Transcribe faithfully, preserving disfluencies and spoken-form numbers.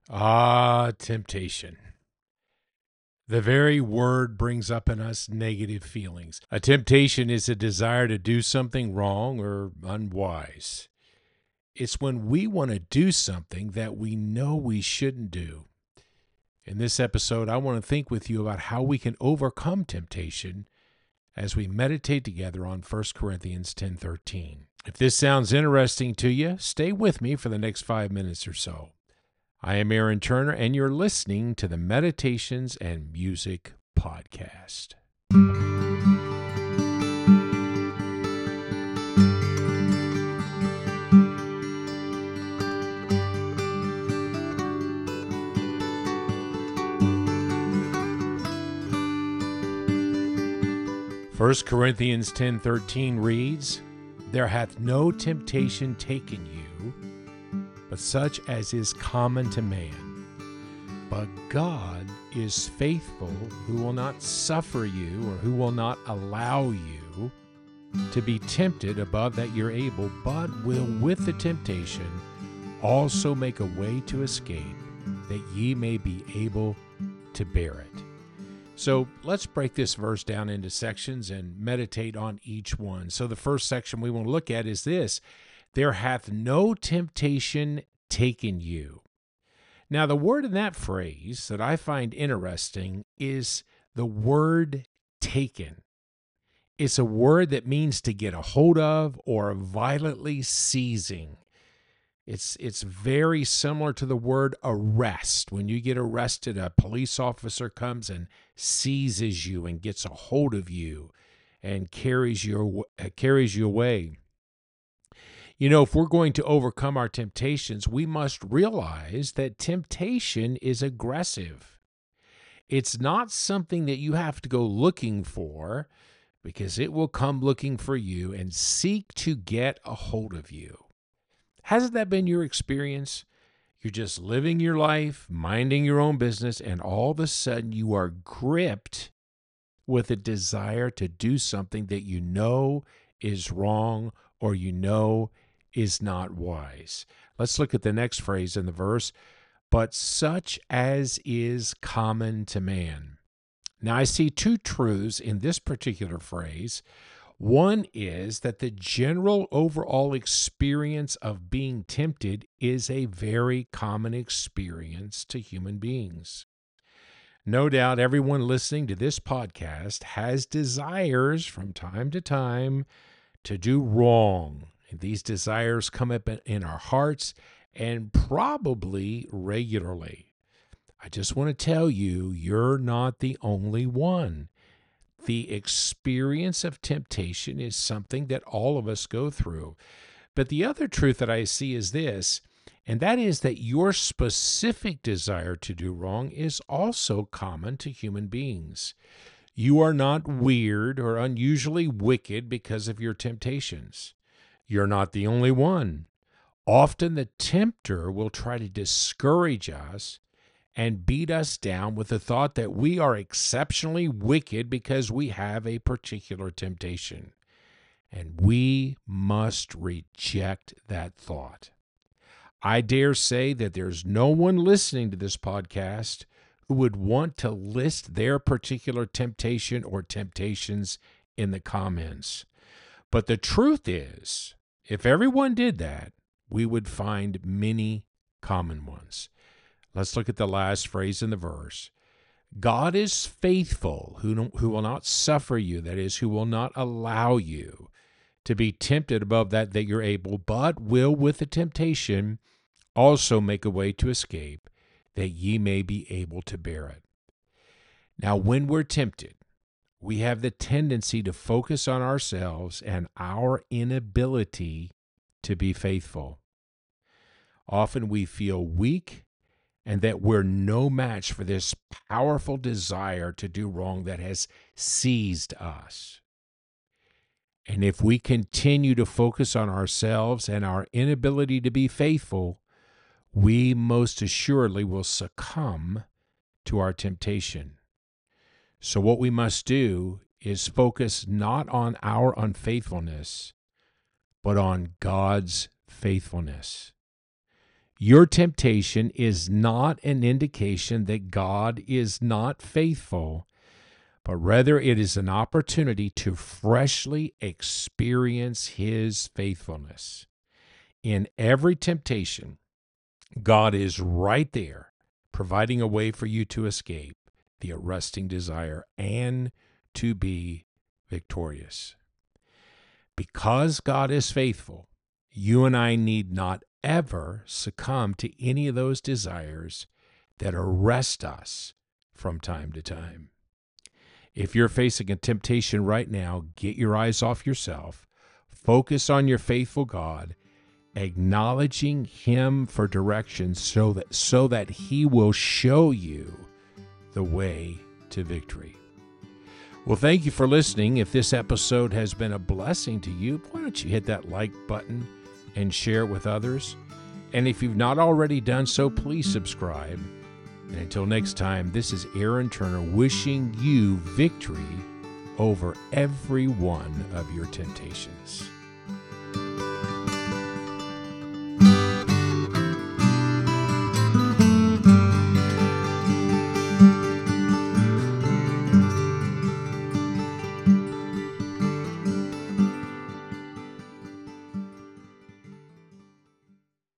Ah, temptation. The very word brings up in us negative feelings. A temptation is a desire to do something wrong or unwise. It's when we want to do something that we know we shouldn't do. In this episode, I want to think with you about how we can overcome temptation as we meditate together on First Corinthians ten thirteen. If this sounds interesting to you, stay with me for the next five minutes or so. I am Aaron Turner, and you're listening to the Meditations and Music Podcast. First Corinthians ten thirteen reads, "There hath no temptation taken you, but such as is common to man. But God is faithful, who will not suffer you, or who will not allow you to be tempted above that you're able, but will with the temptation also make a way to escape, that ye may be able to bear it." So let's break this verse down into sections and meditate on each one. So the first section we want to look at is this: there hath no temptation taken you. Now, the word in that phrase that I find interesting is the word taken. It's a word that means to get a hold of or violently seizing. It's it's very similar to the word arrest. When you get arrested, a police officer comes and seizes you and gets a hold of you and carries you, uh, carries you away. You know, if we're going to overcome our temptations, we must realize that temptation is aggressive. It's not something that you have to go looking for, because it will come looking for you and seek to get a hold of you. Hasn't that been your experience? You're just living your life, minding your own business, and all of a sudden you are gripped with a desire to do something that you know is wrong or you know is not wise. Let's look at the next phrase in the verse. But such as is common to man. Now, I see two truths in this particular phrase. One is that the general overall experience of being tempted is a very common experience to human beings. No doubt everyone listening to this podcast has desires from time to time to do wrong. And these desires come up in our hearts and probably regularly. I just want to tell you, you're not the only one. The experience of temptation is something that all of us go through. But the other truth that I see is this, and that is that your specific desire to do wrong is also common to human beings. You are not weird or unusually wicked because of your temptations. You're not the only one. Often the tempter will try to discourage us and beat us down with the thought that we are exceptionally wicked because we have a particular temptation. And we must reject that thought. I dare say that there's no one listening to this podcast who would want to list their particular temptation or temptations in the comments. But the truth is, if everyone did that, we would find many common ones. Let's look at the last phrase in the verse. God is faithful, who, who will not suffer you, that is, who will not allow you to be tempted above that that you're able, but will with the temptation also make a way to escape, that ye may be able to bear it. Now, when we're tempted, we have the tendency to focus on ourselves and our inability to be faithful. Often we feel weak and that we're no match for this powerful desire to do wrong that has seized us. And if we continue to focus on ourselves and our inability to be faithful, we most assuredly will succumb to our temptation. So what we must do is focus not on our unfaithfulness, but on God's faithfulness. Your temptation is not an indication that God is not faithful, but rather it is an opportunity to freshly experience His faithfulness. In every temptation, God is right there, providing a way for you to escape the arresting desire and to be victorious. Because God is faithful, you and I need not ever succumb to any of those desires that arrest us from time to time. If you're facing a temptation right now, get your eyes off yourself, focus on your faithful God, acknowledging Him for direction so that, so that He will show you the way to victory. Well, thank you for listening. If this episode has been a blessing to you, why don't you hit that like button and share it with others? And if you've not already done so, please subscribe. And until next time, this is Aaron Turner wishing you victory over every one of your temptations.